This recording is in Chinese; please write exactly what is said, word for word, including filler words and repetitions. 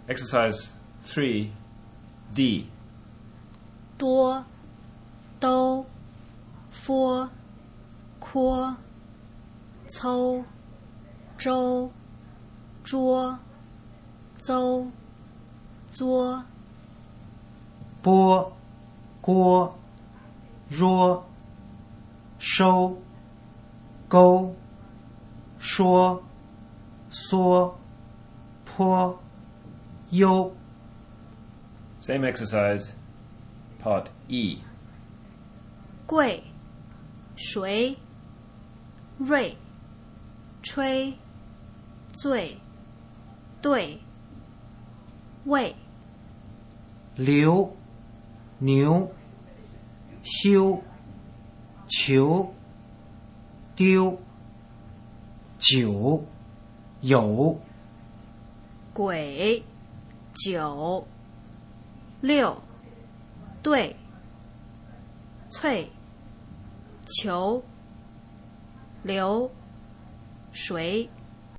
Exercise three D. 多、都、佛、阔、凑、周、桌、邹、作。 波、锅、若、收、勾、说、缩、坡、优。 Same exercise, part E. 贵、谁、瑞、吹、醉、对、位。 刘、牛、修、求、丢、酒、有。 鬼、九、六、对、翠、球、流、水。